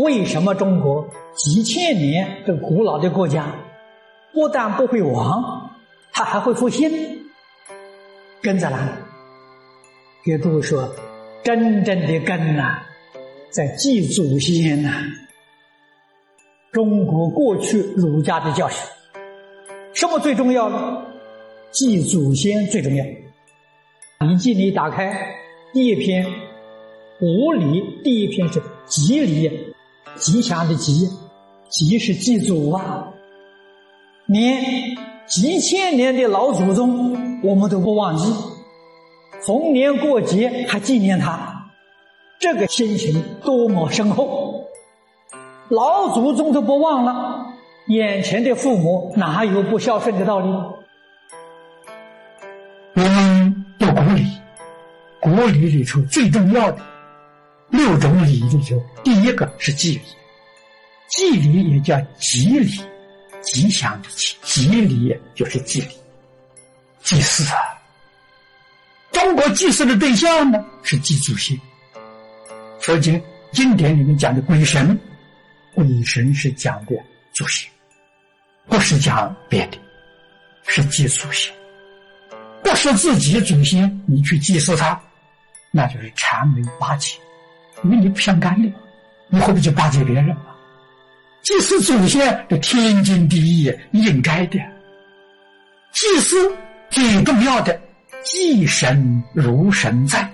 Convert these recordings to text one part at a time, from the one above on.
为什么中国几千年这古老的国家不但不会亡，它还会复兴？根在哪里？给诸位说，真正的根在祭祖先中国过去儒家的教学，什么最重要呢？祭祖先最重要。礼记你打开第一篇五礼，第一篇是吉礼，吉祥的吉，吉是祭祖连几千年的老祖宗我们都不忘记，逢年过节还纪念他，这个心情多么深厚！老祖宗都不忘了，眼前的父母哪有不孝顺的道理？ 我们读古礼，古礼里头最重要的6种礼里头，第一个是祭礼。祭礼也叫吉礼，吉祥的吉，吉礼就是祭礼。祭祀中国祭祀的对象呢是祭祖先。佛经典里面讲的鬼神，鬼神是讲的祖先，不是讲别的，是祭祖先。不是自己祖先你去祭祀他，那就是谄媚巴结，因为你不相干的，你会不会去巴结别人啊？祭祀祖先这天经地义，应该的。祭祀最重要的，祭神如神在。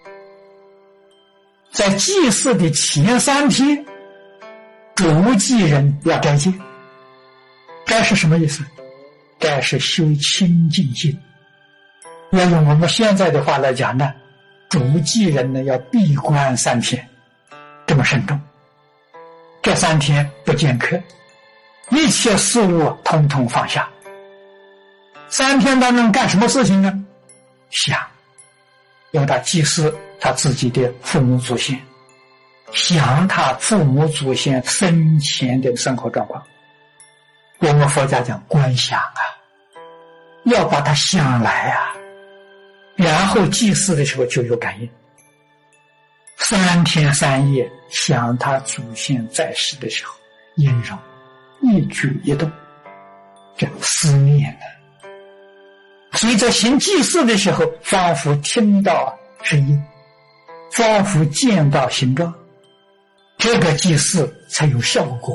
在祭祀的前3天，主祭人要斋戒。斋是什么意思？斋是修清净心。要用我们现在的话来讲呢，主祭人呢要闭关3天，这么慎重。这3天不见客，一切事物统统放下。3天当中干什么事情呢？想，用他祭祀他自己的父母祖先，想他父母祖先生前的生活状况。我们佛家讲观想要把它想来然后祭祀的时候就有感应。3天3夜想他祖先在世的时候，音容一举一动，这思念所以在行祭祀的时候，仿佛听到声音，仿佛见到形状，这个祭祀才有效果。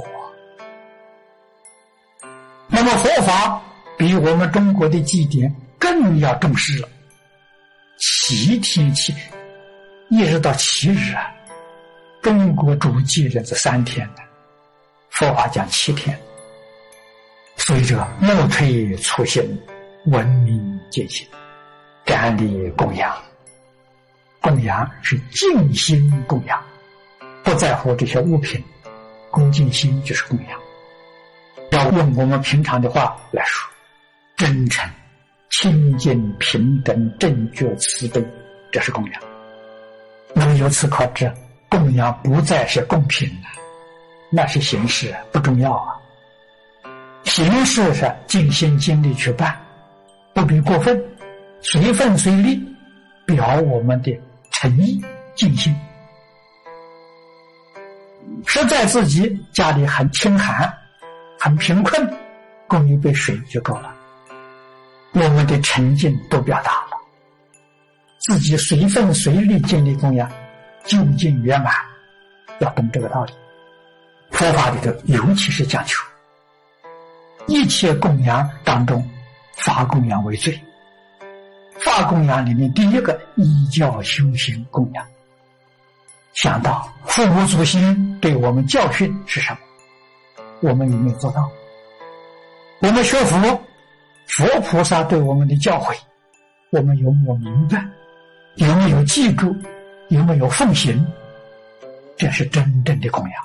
那么佛法比我们中国的祭典更要重视了。7天7日，一直到7日中国主祭人是3天的，佛法讲7天。所以这莫推初心，文明戒心，感礼供养。供养是尽心供养，不在乎这些物品，恭敬心就是供养。要用我们平常的话来说，真诚、清净、平等、正觉、慈悲，这是供养。那么由此可知，供养不再是贡品了，那是形式，不重要形式是尽心尽力去办，不必过分，随分随力，表我们的诚意尽心。实在自己家里很清寒很贫困，供一杯水就够了，我们的诚敬都表达了，自己随分随力尽力供养，究竟圆满，要懂这个道理。佛法里头尤其是讲求一切供养当中，法供养为最。法供养里面第一个依教修行供养，想到父母祖先对我们教训是什么，我们有没有做到？我们学佛，佛菩萨对我们的教诲，我们有没有明白？有没有记住？有没有奉行？这是真正的供养。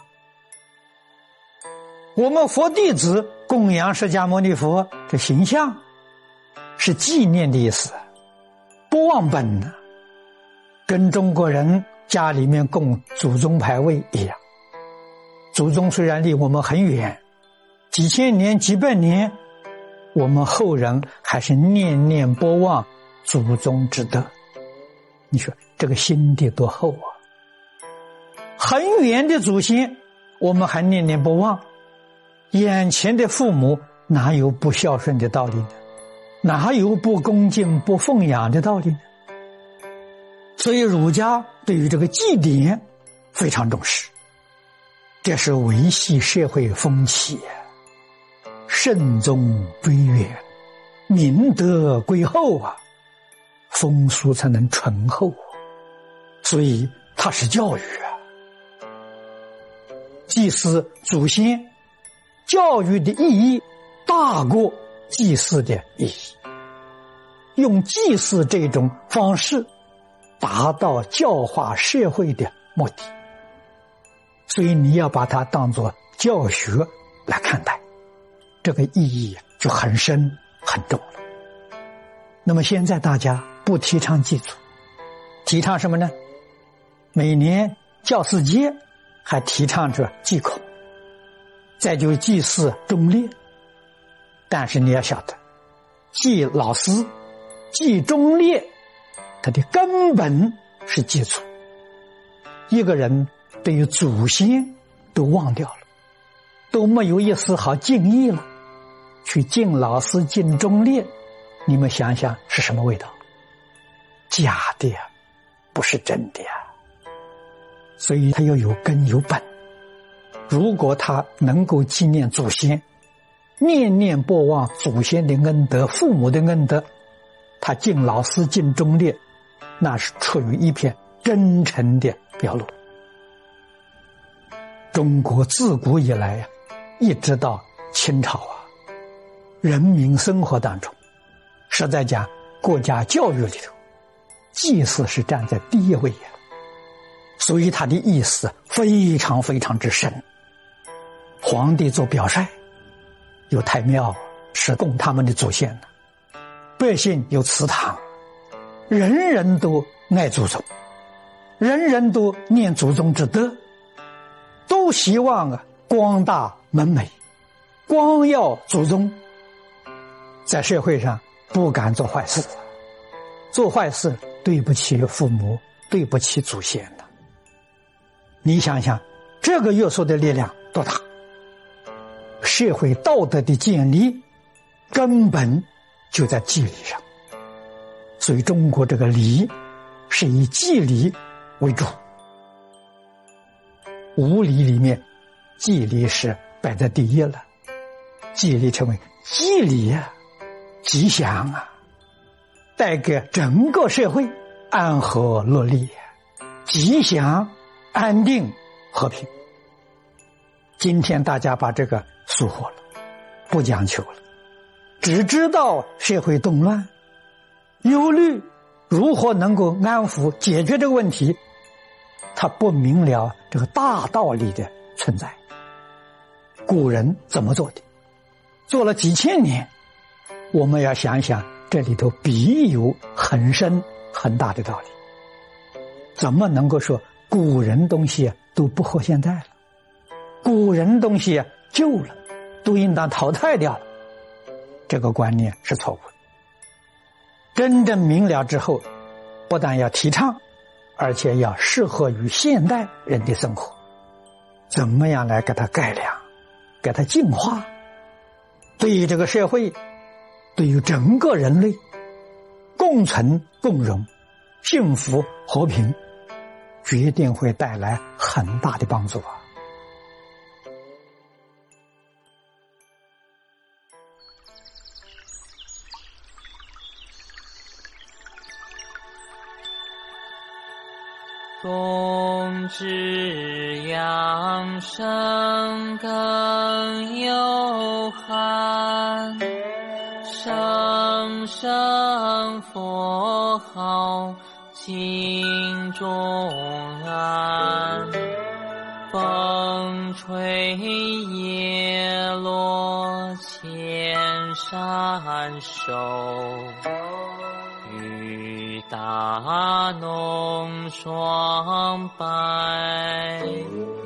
我们佛弟子供养释迦牟尼佛的形象，是纪念的意思，不忘本跟中国人家里面供祖宗牌位一样。祖宗虽然离我们很远，几千年几百年，我们后人还是念念不忘祖宗之德。你说这个心地多厚很远的祖先我们还念念不忘，眼前的父母哪有不孝顺的道理呢？哪有不恭敬不奉养的道理呢？所以儒家对于这个祭典非常重视，这是维系社会风气，慎终追远，明德归厚啊，风俗才能醇厚，所以它是教育啊。祭祀祖先，教育的意义大过祭祀的意义，用祭祀这种方式达到教化社会的目的，所以你要把它当作教学来看待，这个意义就很深很重了。那么现在大家不提倡祭祖，提倡什么呢？每年教师节还提倡着祭孔，再就祭祀忠烈。但是你要晓得，祭老师、祭忠烈，它的根本是祭祖。一个人对于祖先都忘掉了，都没有一丝毫敬意了，去敬老师、敬忠烈，你们想想是什么味道？假的呀，不是真的呀。所以他要有根有本。如果他能够纪念祖先，念念不忘祖先的恩德、父母的恩德，他敬老师、敬忠烈，那是出于一片真诚的表露。中国自古以来呀，一直到清朝啊，人民生活当中，实在讲国家教育里头，祭祀是站在第一位的，所以它的意思非常非常之深。皇帝做表率，有太庙是供他们的祖先的，百姓有祠堂，人人都爱祖宗，人人都念祖宗之德，都希望光大门楣，光耀祖宗。在社会上不敢做坏事，做坏事对不起父母，对不起祖先的。你想想，这个约束的力量多大？社会道德的建立根本就在祭礼上，所以中国这个礼是以祭礼为主。五礼里面，祭礼是摆在第一了，祭礼成为祭礼啊，吉祥啊，带给整个社会安和乐利，吉祥、安定、和平。今天大家把这个疏忽了，不讲求了，只知道社会动乱，忧虑如何能够安抚解决这个问题，他不明了这个大道理的存在。古人怎么做的？做了几千年，我们要想想这里头必有很深很大的道理。怎么能够说古人东西都不合现在了？古人东西旧了，都应当淘汰掉了，这个观念是错误的。真正明了之后，不但要提倡，而且要适合于现代人的生活。怎么样来给它改良，给它净化，对于这个社会，对于整个人类共存共荣、幸福和平，决定会带来很大的帮助啊！ 冬至阳生更有寒，声声佛号心中安，风吹叶落千山瘦，雨打浓霜白。